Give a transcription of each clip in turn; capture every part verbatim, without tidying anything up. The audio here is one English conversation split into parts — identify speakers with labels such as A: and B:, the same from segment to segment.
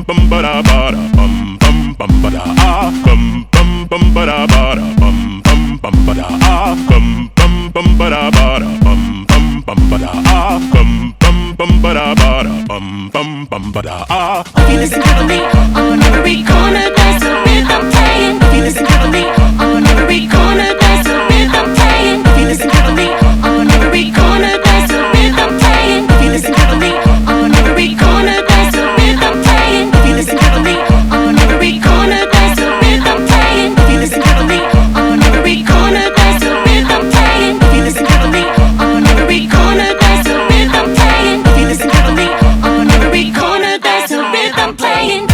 A: bum ba da ba da bum bum bum ba da ah bum bum bum ba da ba da bum bum bum ba da ah bum bum bum ba da ba da bum bum bum ba da ah bum bum bum ba da ba da bum bum bum ba da ah.
B: If you listen carefully, on every corner there's a rhythm playing. If you listen carefully, on every corner there's a rhythm playing. If you listen carefully, on every corner there's a rhythm playing. If you listen carefully, on every corner there's a rhythm playing. If you listen carefully, on every corner there's a rhythm playing. If you listen carefully, on every corner there's a rhythm playing. If you listen carefully, on every corner there's a rhythm playing. If you listen carefully, on every corner there's a rhythm playing.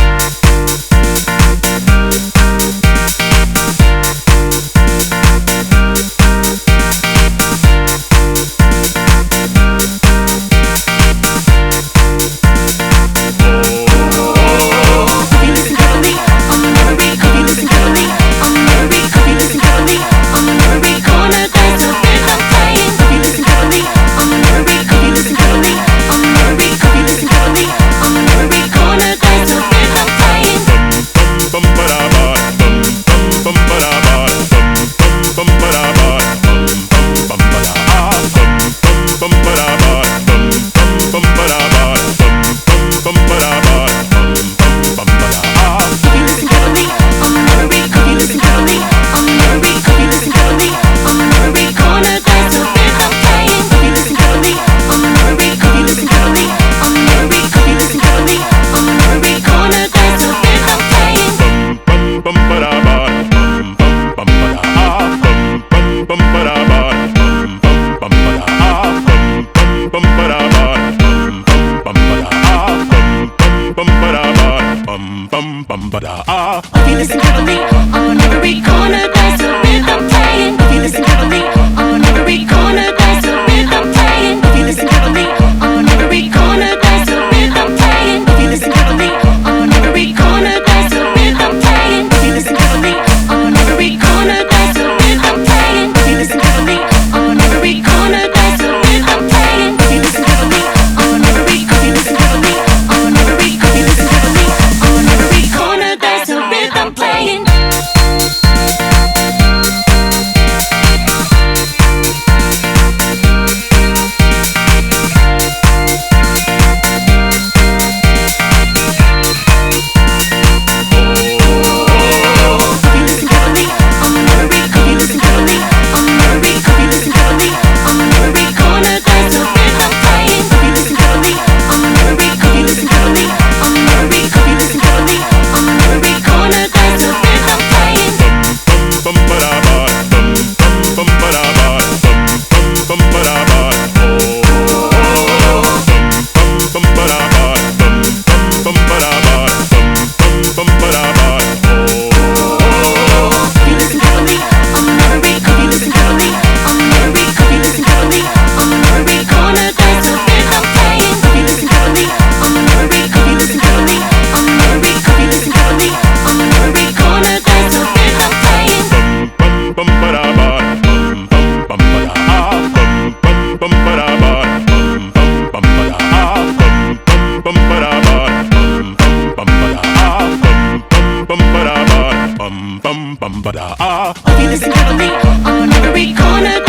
B: If you listen carefully, on every corner there's a rhythm playing. If you listen carefully, on every corner there's a rhythm playing. If you listen carefully, on every corner there's a rhythm playing. If you listen carefully, on every corner there's a rhythm playing. If you listen carefully, on every corner there's a rhythm playing. If you listen carefully, on every corner there's a rhythm playing. If you listen carefully, on every, if you listen carefully, on every, if you listen carefully, on every corner there's a rhythm playing. If you listen carefully, on every corner